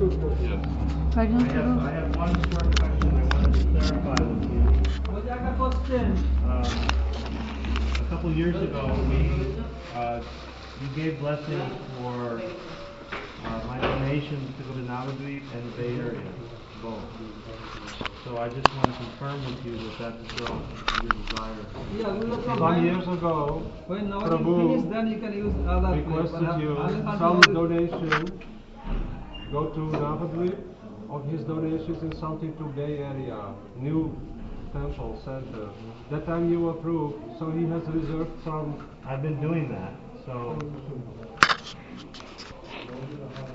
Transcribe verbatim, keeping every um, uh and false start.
Yes. I I have, don't I have one short question I wanted to clarify with you. Um, a couple years ago, we, uh, you gave blessings for uh, my donations to go to Navadvip and the Bay Area, both. So I just want to confirm with you that that's still your desire. Some years ago, When now Prabhu finish, then you can use other requested you some donation go to Navadvip of his donations and something to Bay Area, new temple center. That time you approved, so he has reserved some. I've been doing that, so